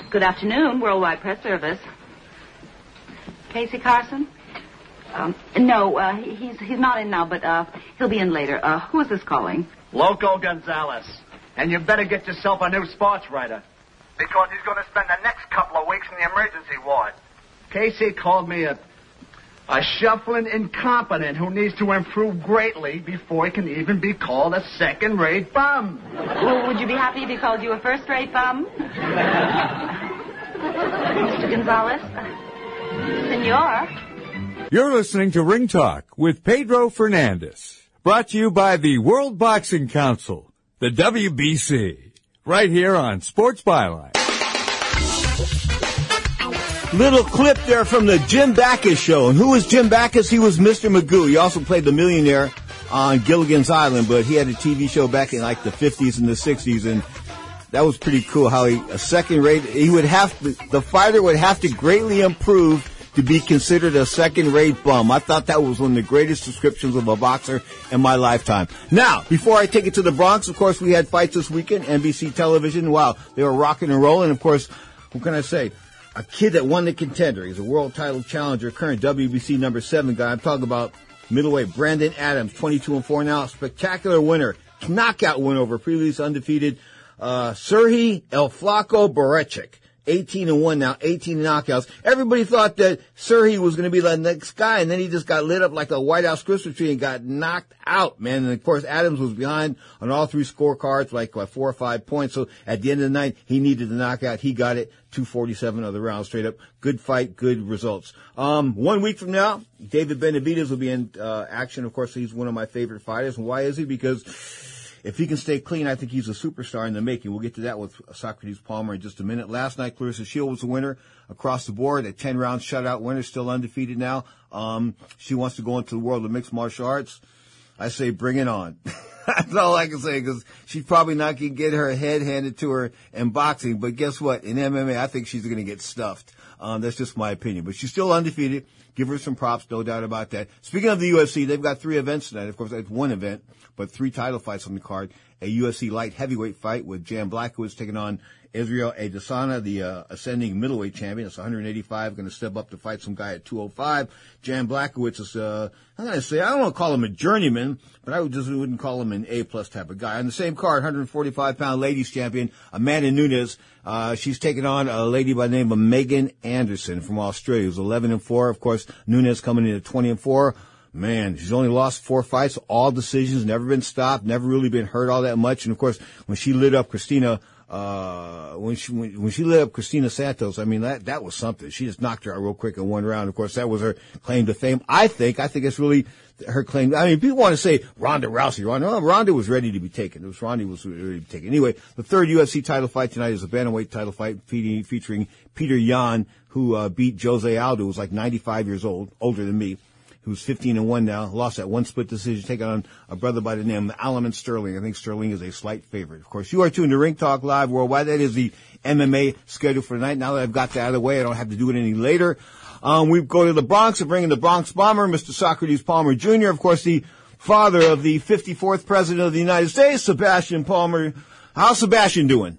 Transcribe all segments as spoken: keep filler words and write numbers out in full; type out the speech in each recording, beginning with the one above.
Good afternoon, Worldwide Press Service. Casey Carson? Um, no, uh, he's he's not in now, but uh, he'll be in later. Uh, who is this calling? Loco Gonzalez. And you better get yourself a new sports writer. Because he's going to spend the next couple of weeks in the emergency ward. Casey called me a, a shuffling incompetent who needs to improve greatly before he can even be called a second-rate bum. Well, would you be happy if he called you a first-rate bum? Mister Gonzalez? Senor? You're listening to Ring Talk with Pedro Fernandez. Brought to you by the World Boxing Council, the W B C. Right here on Sports Byline. Little clip there from the Jim Backus show. And who was Jim Backus? He was Mister Magoo. He also played the millionaire on Gilligan's Island, but he had a T V show back in like the fifties and the sixties, and that was pretty cool how he, a second rate, he would have to, the fighter would have to greatly improve to be considered a second-rate bum. I thought that was one of the greatest descriptions of a boxer in my lifetime. Now, before I take it to the Bronx, of course, we had fights this weekend, N B C television. Wow, they were rocking and rolling. Of course, what can I say? A kid that won the Contender. He's a world title challenger, current W B C number seven guy. I'm talking about middleweight Brandon Adams, twenty-two and four now. Spectacular winner. Knockout win over previously undefeated uh Serhii El Flaco Barechik. eighteen and one now, eighteen knockouts. Everybody thought that Serhii was going to be the next guy, and then he just got lit up like a White House Christmas tree and got knocked out, man. And of course, Adams was behind on all three scorecards, like uh, four or five points. So at the end of the night, he needed the knockout. He got it. two forty-seven of the round straight up. Good fight, good results. Um, one week from now, David Benavidez will be in uh, action. Of course, he's one of my favorite fighters. And why is he? Because if he can stay clean, I think he's a superstar in the making. We'll get to that with Socrates Palmer in just a minute. Last night, Clarissa Shield was the winner across the board, a ten-round shutout winner, still undefeated now. Um, she wants to go into the world of mixed martial arts. I say bring it on. That's all I can say, because she's probably not going to get her head handed to her in boxing. But guess what? In M M A, I think she's going to get stuffed. Um, that's just my opinion. But she's still undefeated. Give her some props, no doubt about that. Speaking of the U F C, they've got three events tonight. Of course, that's one event, but three title fights on the card. A U F C light heavyweight fight with Jan Blachowicz taking on Israel Adesanya, the uh, ascending middleweight champion. It's one eighty-five, going to step up to fight some guy at two oh five. Jan Blachowicz is, uh, I'm going to say, I don't want to call him a journeyman, but I would just wouldn't call him an A-plus type of guy. On the same card, one forty-five pound ladies champion, Amanda Nunes. Uh, she's taking on a lady by the name of Megan Anderson from Australia, who's eleven and four. Of course, Nunes coming in at twenty and four. Man, she's only lost four fights, all decisions, never been stopped, never really been hurt all that much. And of course, when she lit up Christina, uh, when she, when, when she lit up Christina Santos, I mean, that, that was something. She just knocked her out real quick in one round. Of course, that was her claim to fame. I think, I think it's really her claim. I mean, people want to say Ronda Rousey. Ronda, no, Ronda was ready to be taken. It was Ronda was ready to be taken. Anyway, the third U F C title fight tonight is a bantamweight title fight featuring, featuring Peter Yan, who, uh, beat Jose Aldo, who was like ninety-five years old, older than me. Who's fifteen and one now, lost that one split decision, taking on a brother by the name of Aljamain Sterling. I think Sterling is a slight favorite. Of course, you are tuned to Ring Talk Live Worldwide. That is the M M A schedule for tonight. Now that I've got that out of the way, I don't have to do it any later. Um, we go to the Bronx and bring in the Bronx Bomber, Mister Socrates Palmer Junior Of course, the father of the fifty-fourth President of the United States, Sebastian Palmer. How's Sebastian doing?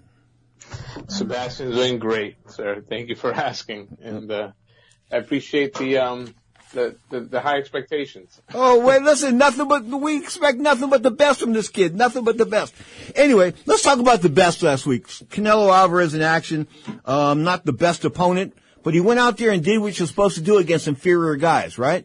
Sebastian's doing great, sir. Thank you for asking. And, uh, I appreciate the, um, The, the, the high expectations. Oh, wait, listen, nothing but, we expect nothing but the best from this kid. Nothing but the best. Anyway, let's talk about the best last week. Canelo Alvarez in action. Um, not the best opponent, but he went out there and did what you're supposed to do against inferior guys, right?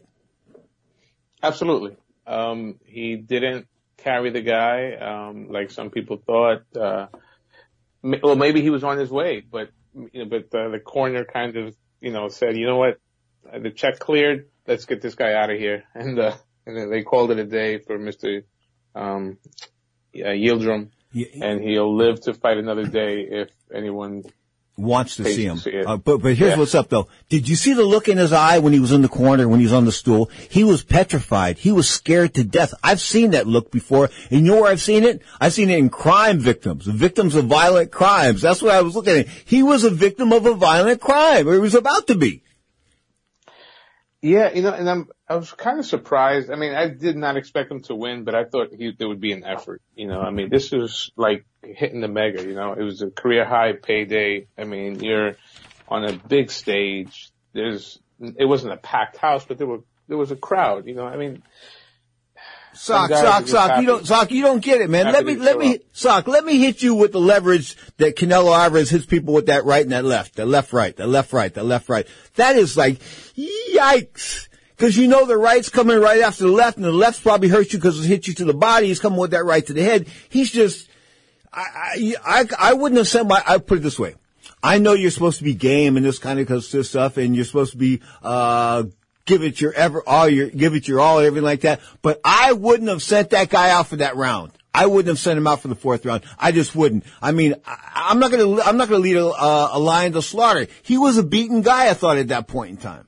Absolutely. Um, he didn't carry the guy, um, like some people thought. Uh, well, maybe he was on his way, but, you know, but uh, the corner kind of, you know, said, you know what? The check cleared. Let's get this guy out of here. And, uh, and then they called it a day for Mister Um, yeah, Yildirim. Yeah. And he'll live to fight another day if anyone wants to see him. See uh, but, but here's yeah. what's up though. Did you see the look in his eye when he was in the corner, when he was on the stool? He was petrified. He was scared to death. I've seen that look before. And you know where I've seen it? I've seen it in crime victims, victims of violent crimes. That's what I was looking at. He was a victim of a violent crime, or he was about to be. Yeah, you know, and I'm, I was kind of surprised. I mean, I did not expect him to win, but I thought he, there would be an effort. You know, I mean, this was like hitting the mega, you know, it was a career high payday. I mean, you're on a big stage. There's, it wasn't a packed house, but there were, there was a crowd, you know, I mean. Sock, Sock, Sock, you don't, Sock, you don't get it, man. Let me, let me, Sock, let me hit you with the leverage that Canelo Alvarez hits people with that right and that left, that left, right, that left, right, that left, right. That is like, yikes. Cause you know the right's coming right after the left and the left's probably hurt you because it hit you to the body. He's coming with that right to the head. He's just, I, I, I, I wouldn't have sent my, I put it this way. I know you're supposed to be game and this kind of stuff and you're supposed to be, uh, give it your ever, all your, give it your all, everything like that. But I wouldn't have sent that guy out for that round. I wouldn't have sent him out for the fourth round. I just wouldn't. I mean, I, I'm not gonna, I'm not gonna lead a, uh, a lion to slaughter. He was a beaten guy, I thought, at that point in time.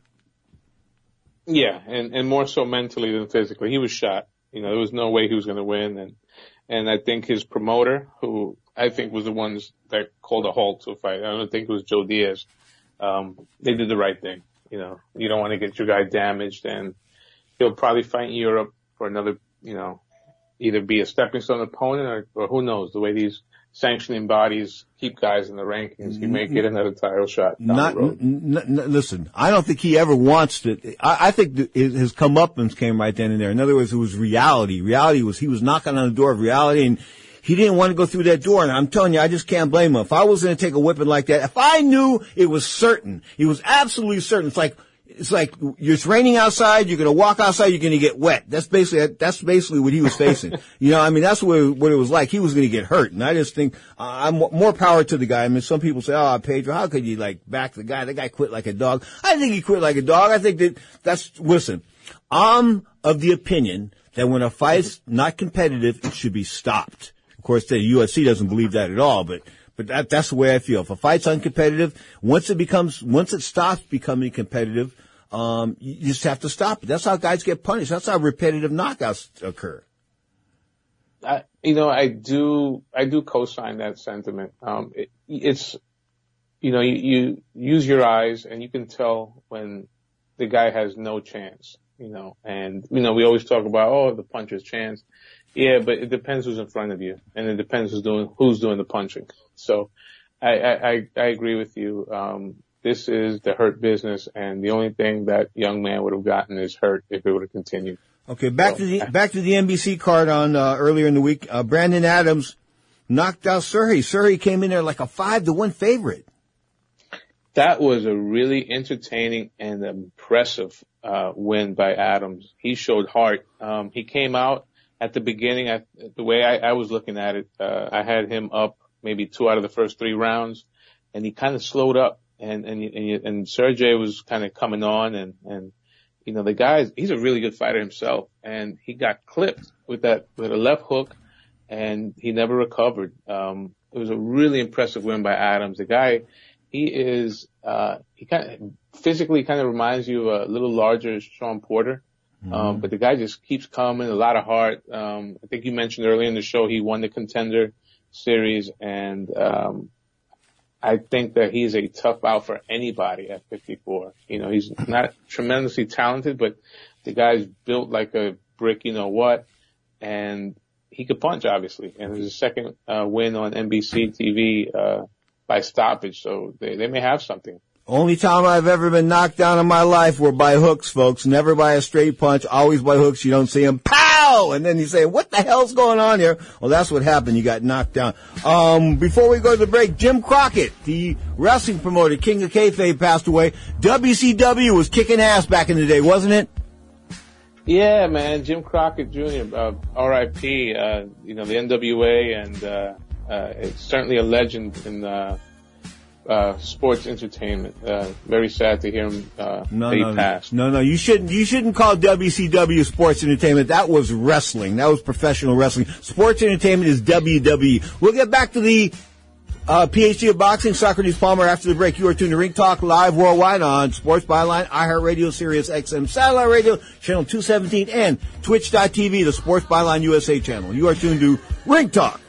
Yeah, and, and more so mentally than physically. He was shot. You know, there was no way he was gonna win. And, and I think his promoter, who I think was the ones that called a halt to a fight, I don't think it was Joe Diaz, um, they did the right thing. You know, you don't want to get your guy damaged, and he'll probably fight in Europe for another, you know, either be a stepping stone opponent or, or who knows, the way these sanctioning bodies keep guys in the rankings, he may get another title shot down Not, the road. N- n- listen, I don't think he ever wants to. I, I think that his comeuppance came right then and there. In other words, it was reality. Reality was he was knocking on the door of reality, and he didn't want to go through that door, and I'm telling you, I just can't blame him. If I was going to take a whipping like that, if I knew it was certain, it was absolutely certain. It's like, it's like, it's raining outside, you're going to walk outside, you're going to get wet. That's basically, that's basically what he was facing. You know, I mean, that's what, what it was like. He was going to get hurt. And I just think, uh, I'm more power to the guy. I mean, some people say, oh, Pedro, how could you like back the guy? The guy quit like a dog. I think he quit like a dog. I think that that's, listen, I'm of the opinion that when a fight's not competitive, it should be stopped. Of course, the U F C doesn't believe that at all, but, but that, that's the way I feel. If a fight's uncompetitive, once it becomes, once it stops becoming competitive, um, you just have to stop it. That's how guys get punished. That's how repetitive knockouts occur. I, you know, I do, I do co-sign that sentiment. Um, it, it's, you know, you, you use your eyes and you can tell when the guy has no chance, you know, and, you know, we always talk about, oh, the puncher's chance. Yeah, but it depends who's in front of you, and it depends who's doing who's doing the punching. So, I I I agree with you. Um, this is the hurt business, and the only thing that young man would have gotten is hurt if it would have continued. Okay, back so, to the back to the N B C card on uh, earlier in the week. Uh, Brandon Adams knocked out Surrey. Surrey came in there like a five to one favorite. That was a really entertaining and impressive uh win by Adams. He showed heart. Um, he came out. At the beginning, I, the way I, I was looking at it, uh, I had him up maybe two out of the first three rounds, and he kind of slowed up, and and and, and Sergey was kind of coming on, and and you know the guy, he's a really good fighter himself, and he got clipped with that with a left hook, and he never recovered. Um, it was a really impressive win by Adams. The guy, he is uh, he kind of physically kind of reminds you of a little larger Sean Porter. Mm-hmm. Um, but the guy just keeps coming, a lot of heart. Um, I think you mentioned earlier in the show he won the Contender Series, and um, I think that he's a tough out for anybody at fifty-four. You know, he's not tremendously talented, but the guy's built like a brick, you know what, and he could punch, obviously. And it was his second uh, win on N B C T V uh, by stoppage, so they, they may have something. Only time I've ever been knocked down in my life were by hooks, folks. Never by a straight punch, always by hooks. You don't see them, pow! And then you say, what the hell's going on here? Well, that's what happened. You got knocked down. Um, before we go to the break, Jim Crockett, the wrestling promoter, King of Kayfabe, passed away. W C W was kicking ass back in the day, wasn't it? Yeah, man. Jim Crockett Junior, uh, R I P, uh, you know, the N W A, and, uh, uh, it's certainly a legend in, uh, Uh, sports entertainment. Uh, very sad to hear him, uh, no, he no, passed. No, no, you shouldn't, you shouldn't call W C W sports entertainment. That was wrestling. That was professional wrestling. Sports entertainment is W W E. We'll get back to the, uh, PhD of boxing, Socrates Palmer, after the break. You are tuned to Ring Talk live worldwide on Sports Byline, iHeartRadio, Sirius X M, Satellite Radio, Channel two seventeen, and Twitch dot T V, the Sports Byline U S A channel. You are tuned to Ring Talk.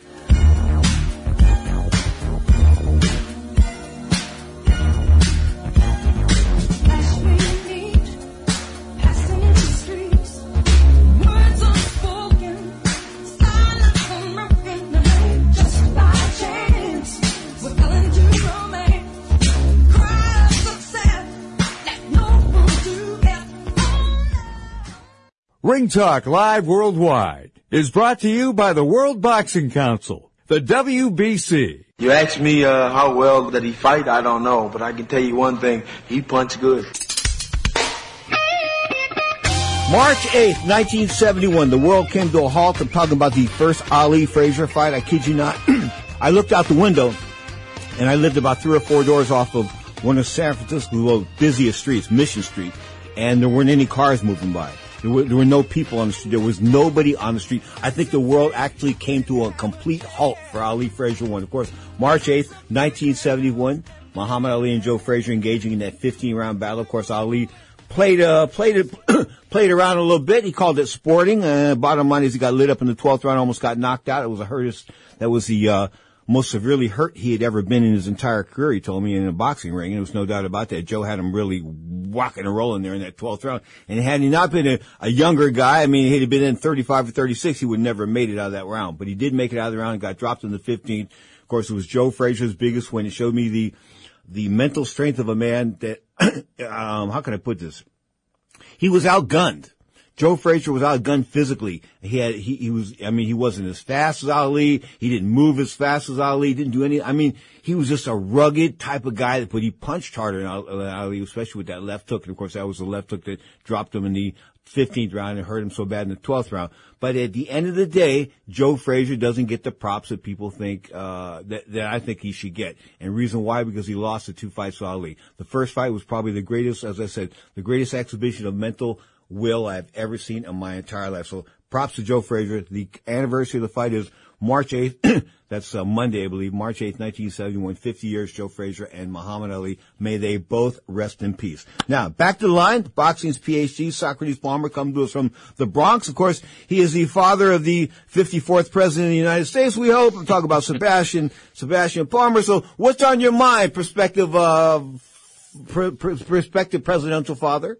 Ring Talk Live Worldwide is brought to you by the World Boxing Council, the W B C. You ask me uh, how well that he fight, I don't know, but I can tell you one thing, he punch good. March eighth, nineteen seventy-one, the world came to a halt. I'm talking about the first Ali-Frazier fight. I kid you not. I looked out the window, and I lived about three or four doors off of one of San Francisco's busiest streets, Mission Street, and there weren't any cars moving by. There were, there were no people on the street. There was nobody on the street. I think the world actually came to a complete halt for Ali Frazier one. Of course, March eighth, nineteen seventy-one, Muhammad Ali and Joe Frazier engaging in that fifteen-round battle. Of course, Ali played uh, played it, played around a little bit. He called it sporting. Uh, bottom line is he got lit up in the twelfth round, almost got knocked out. It was the hurtest. That was the uh, most severely hurt he had ever been in his entire career, he told me, in a boxing ring. And there was no doubt about that. Joe had him really walking and rolling there in that twelfth round. And had he not been a, a younger guy, I mean, he'd have been in thirty-five or thirty-six, he would never have made it out of that round. But he did make it out of the round and got dropped in the fifteenth. Of course, it was Joe Frazier's biggest win. It showed me the the mental strength of a man that, um, how can I put this? He was outgunned. Joe Frazier was outgunned physically. He had, he, he was, I mean, he wasn't as fast as Ali. He didn't move as fast as Ali. He didn't do any, I mean, he was just a rugged type of guy, but he punched harder than Ali, especially with that left hook. And of course, that was the left hook that dropped him in the fifteenth round and hurt him so bad in the twelfth round. But at the end of the day, Joe Frazier doesn't get the props that people think, uh, that, that I think he should get. And reason why, because he lost the two fights to Ali. The first fight was probably the greatest, as I said, the greatest exhibition of mental will I've ever seen in my entire life. So props to Joe Frazier. The anniversary of the fight is March eighth. That's uh, Monday, I believe. March eighth, nineteen seventy-one. fifty years, Joe Frazier and Muhammad Ali. May they both rest in peace. Now, back to the line. Boxing's P H D, Socrates Palmer, comes to us from the Bronx. Of course, he is the father of the fifty-fourth president of the United States, we hope. We'll talk about Sebastian, Sebastian Palmer. So what's on your mind, prospective, uh, pr- pr- prospective presidential father?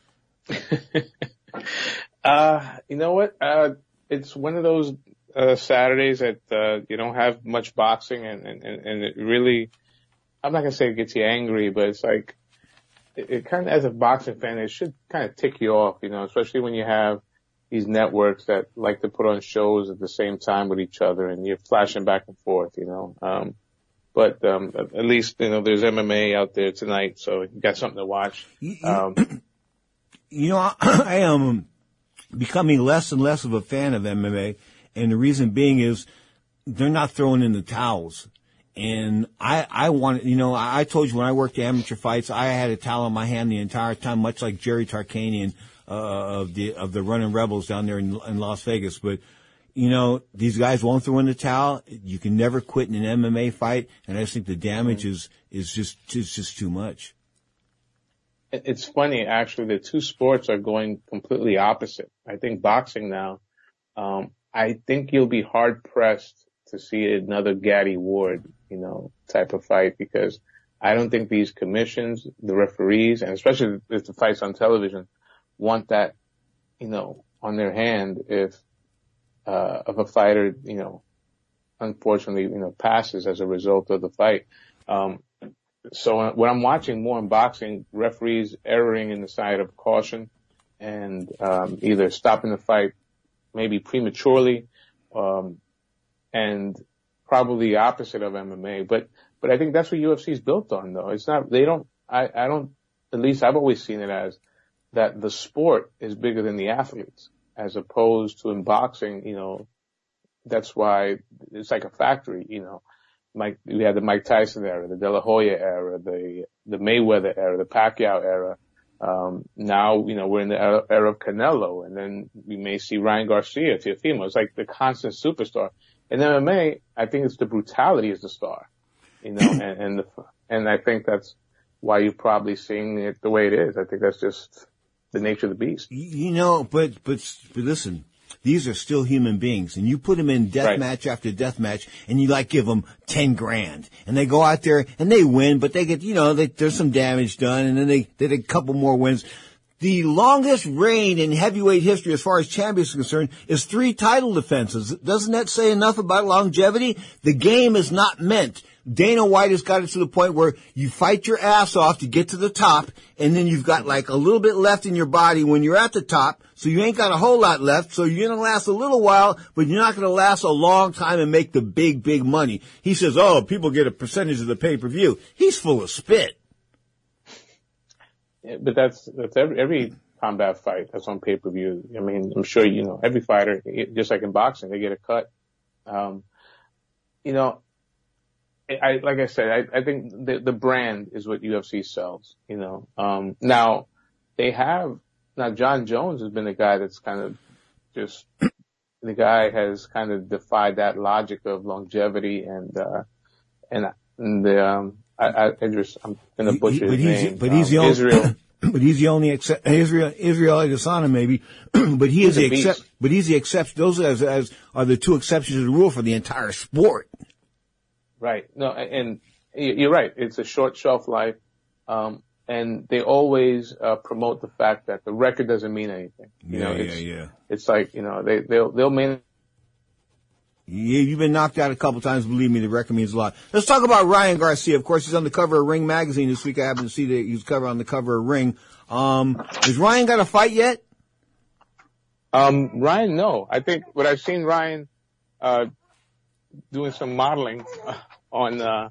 uh, you know what? Uh, it's one of those, uh, Saturdays that, uh, you don't have much boxing and, and, and it really, I'm not going to say it gets you angry, but it's like, it, it kind of, as a boxing fan, it should kind of tick you off, you know, especially when you have these networks that like to put on shows at the same time with each other and you're flashing back and forth, you know, um, but, um, at least, you know, there's M M A out there tonight, so you got something to watch. Um, You know, I, I am becoming less and less of a fan of M M A, and the reason being is they're not throwing in the towels. And I, I want, you know, I, I told you when I worked amateur fights, I had a towel in my hand the entire time, much like Jerry Tarkanian uh, of the of the Running Rebels down there in, in Las Vegas. But you know, these guys won't throw in the towel. You can never quit in an M M A fight, and I just think the damage is is just is just too much. It's funny, actually, the two sports are going completely opposite. I think boxing now, um, I think you'll be hard pressed to see another Gatti Ward, you know, type of fight because I don't think these commissions, the referees, and especially if the fight's on television, want that, you know, on their hand if, uh, if a fighter, you know, unfortunately, you know, passes as a result of the fight. Um, So when I'm watching more in boxing, referees erring in the side of caution and um, either stopping the fight maybe prematurely um, and probably the opposite of M M A. But but I think that's what U F C is built on, though. It's not they don't I, I don't at least I've always seen it as that the sport is bigger than the athletes, as opposed to in boxing, you know, that's why it's like a factory, you know. Mike, we had the Mike Tyson era, the De La Hoya era, the the Mayweather era, the Pacquiao era. Um, now, you know, we're in the era, era of Canelo, and then we may see Ryan Garcia, Teofimo. It's like the constant superstar. In M M A, I think it's the brutality is the star, you know, and and, the, and I think that's why you're probably seeing it the way it is. I think that's just the nature of the beast. You know, but but, but listen. These are still human beings, and you put them in death right. match after death match, and you like give them ten grand, and they go out there and they win, but they get, you know, they, there's some damage done, and then they they get a couple more wins. The longest reign in heavyweight history, as far as champions are concerned, is three title defenses. Doesn't that say enough about longevity? The game is not meant. Dana White has got it to the point where you fight your ass off to get to the top, and then you've got like a little bit left in your body when you're at the top, So you ain't got a whole lot left. So you're going to last a little while, but you're not going to last a long time and make the big, big money. He says, oh, people get a percentage of the pay-per-view. He's full of spit. Yeah, but that's, that's every, every combat fight that's on pay-per-view. I mean, I'm sure, you know, every fighter, just like in boxing, they get a cut. Um, you know, I, like I said, I, I think the, the brand is what U F C sells, you know. Um, now they have, now John Jones has been a guy that's kind of just, the guy has kind of defied that logic of longevity and, uh, and, and the, um, I, I, I just, I'm going to butcher but his he's, name. But he's um, the only, Israel. But he's the only except Israel Israel Adesanya maybe, but he is the except. But he's the exception. Those as, as are the two exceptions to the rule for the entire sport. Right. No, and you're right. It's a short shelf life, um, and they always uh, promote the fact that the record doesn't mean anything. You yeah, know, yeah, it's, yeah. It's like you know they they'll they'll mean. Yeah, you've been knocked out a couple times. Believe me, the record means a lot. Let's talk about Ryan Garcia. Of course, he's on the cover of Ring magazine this week. I happened to see that he's cover on the cover of Ring. Um, has Ryan got a fight yet? Um, Ryan, no. I think what I've seen Ryan uh doing some modeling on. uh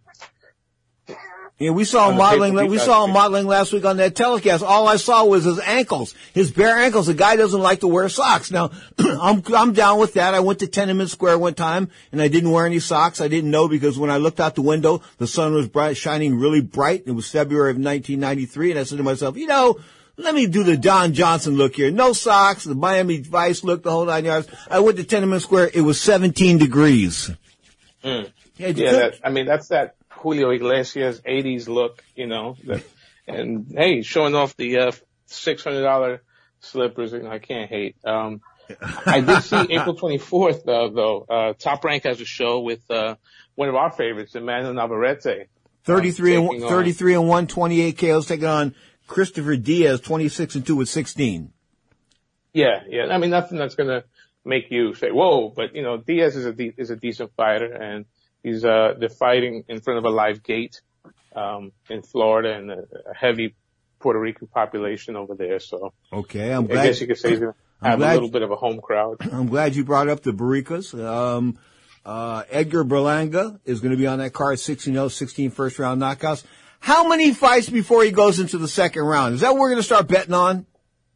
Yeah, we saw him modeling. We saw him modeling last week on that telecast. All I saw was his ankles, his bare ankles. The guy doesn't like to wear socks. Now, I'm I'm down with that. I went to Tenement Square one time and I didn't wear any socks. I didn't know because when I looked out the window, the sun was bright, shining really bright. It was February of nineteen ninety-three, and I said to myself, you know, let me do the Don Johnson look here. No socks, the Miami Vice look, the whole nine yards. I went to Tenement Square. It was seventeen degrees. Mm. Yeah, yeah that, I mean that's that. Julio Iglesias eighties look, you know, that, and hey, showing off the uh, six hundred dollars slippers, you know, I can't hate. Um, I did see April twenty-fourth, uh, though. Uh, Top Rank has a show with uh, one of our favorites, Emmanuel Navarrete. thirty-three um, and thirty-three and one, twenty-eight K Os, taking on Christopher Diaz, twenty-six and two with sixteen. Yeah, yeah. I mean, nothing that's gonna make you say, "Whoa!" But you know, Diaz is a de- is a decent fighter, and He's, uh, they're fighting in front of a live gate, um, in Florida and a, a heavy Puerto Rican population over there. So. Okay. I'm glad. I guess you could say he's going to have a little bit of a home crowd. I'm glad you brought up the Barricas. Um, uh, Edgar Berlanga is going to be on that card, sixteen oh, sixteen first round knockouts. How many fights before he goes into the second round? Is that what we're going to start betting on?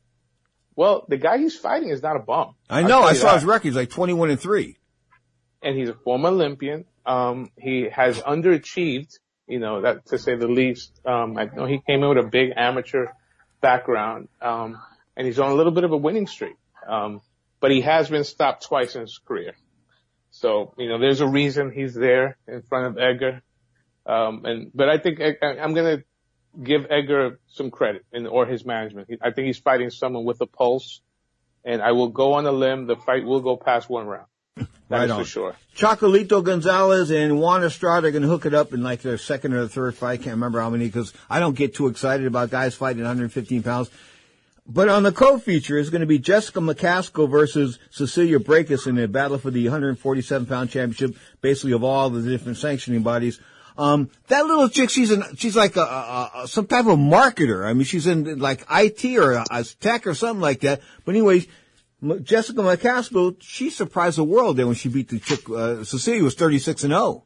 Well, the guy he's fighting is not a bum. I know. I saw that. His record. He's like twenty-one and three. And he's a former Olympian. Um, he has underachieved, you know, that to say the least. Um, I know he came in with a big amateur background, um, and he's on a little bit of a winning streak. Um, but he has been stopped twice in his career. So, you know, there's a reason he's there in front of Edgar. Um, and, but I think I, I'm going to give Edgar some credit in, or his management. I think he's fighting someone with a pulse, and I will go on a limb. The fight will go past one round. That right is on. for sure. Chocolito Gonzalez and Juan Estrada are going to hook it up in like their second or third fight. Can't remember how many because I don't get too excited about guys fighting one hundred fifteen pounds. But on the co-feature is going to be Jessica McCaskill versus Cecilia Brækhus in a battle for the one forty-seven pound championship, basically of all the different sanctioning bodies. Um, that little chick, she's an, she's like a, a, a, some type of marketer. I mean, she's in like I T or a, a tech or something like that. But anyways, Jessica McCaskill, she surprised the world there when she beat the chick. Uh, Cecilia was thirty-six and oh.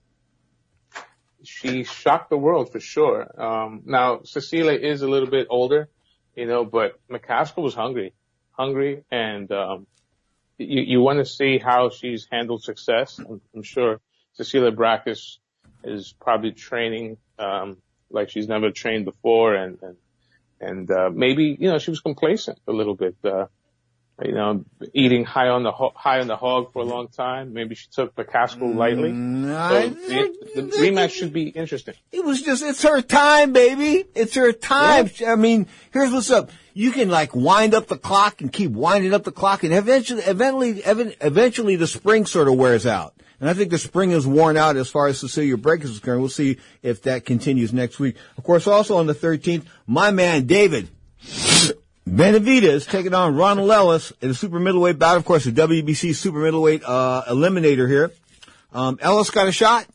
She shocked the world for sure. Um, now Cecilia is a little bit older, you know, but McCaskill was hungry, hungry, and um, you, you want to see how she's handled success. I'm, I'm sure Cecilia Brækhus is probably training um, like she's never trained before, and and, and uh, maybe you know she was complacent a little bit. Uh, You know, eating high on the ho- high on the hog for a long time. Maybe she took McCaskill lightly. No, so the, the rematch should be interesting. It was just, it's her time, baby. It's her time. Yeah. I mean, here's what's up. You can like wind up the clock and keep winding up the clock, and eventually, eventually, eventually the spring sort of wears out. And I think the spring is worn out as far as Cecilia Brækhus is concerned. We'll see if that continues next week. Of course, also on the thirteenth, my man David Benavidez taking on Ronald Ellis in a super middleweight bout. Of course, the W B C super middleweight uh eliminator here. Um, Ellis got a shot?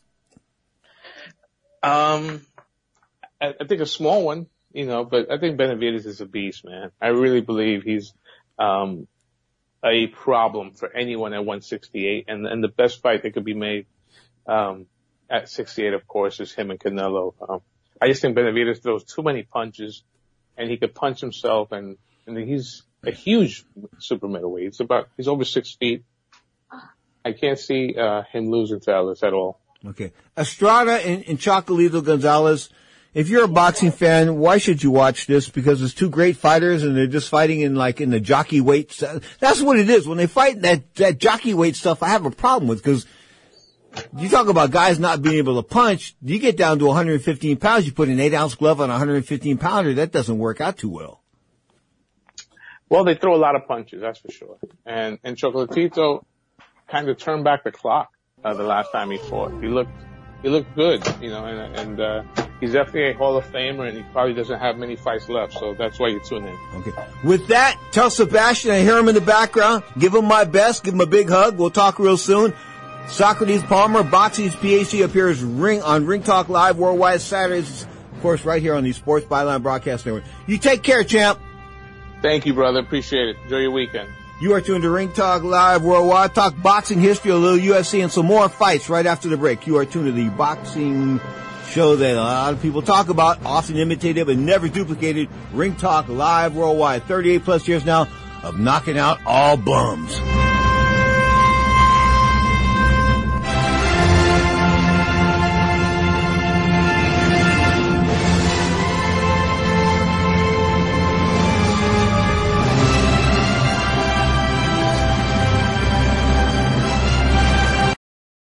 Um, I, I think a small one, you know, but I think Benavidez is a beast, man. I really believe he's, um, a problem for anyone at one sixty-eight. And, and the best fight that could be made, um, at sixty-eight, of course, is him and Canelo. Um, I just think Benavidez throws too many punches, and he could punch himself, and, and he's a huge super middleweight. It's about, he's over six feet. I can't see, uh, him losing to Ellis at all. Okay. Estrada and, and Chocolatito Gonzalez. If you're a boxing fan, why should you watch this? Because it's two great fighters and they're just fighting in like in the jockey weight. That's what it is. When they fight that, that jockey weight stuff, I have a problem with, because you talk about guys not being able to punch. You get down to one hundred fifteen pounds, you put an eight ounce glove on a one hundred fifteen pounder, that doesn't work out too well. Well, they throw a lot of punches, that's for sure. And, and Chocolatito kind of turned back the clock, uh, the last time he fought. He looked, he looked good, you know, and, and, uh, he's definitely a Hall of Famer, and he probably doesn't have many fights left, so that's why you tune in. Okay. With that, tell Sebastian I hear him in the background. Give him my best. Give him a big hug. We'll talk real soon. Socrates Palmer, Boxing's PhD, appears ring on Ring Talk Live worldwide Saturdays, of course, right here on the Sports Byline Broadcast Network. You take care, champ. Thank you, brother. Appreciate it. Enjoy your weekend. You are tuned to Ring Talk Live worldwide. Talk boxing history, a little U F C, and some more fights right after the break. You are tuned to the boxing show that a lot of people talk about, often imitated but never duplicated. Ring Talk Live worldwide. thirty-eight plus years now of knocking out all bums.